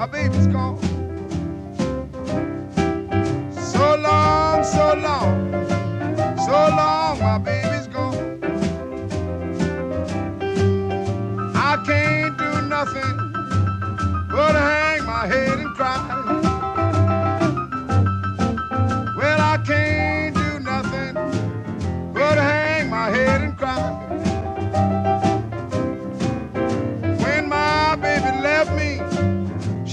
my baby's gone. So long, so long, so long, my baby's gone. I can't do nothing but hang my head and cry.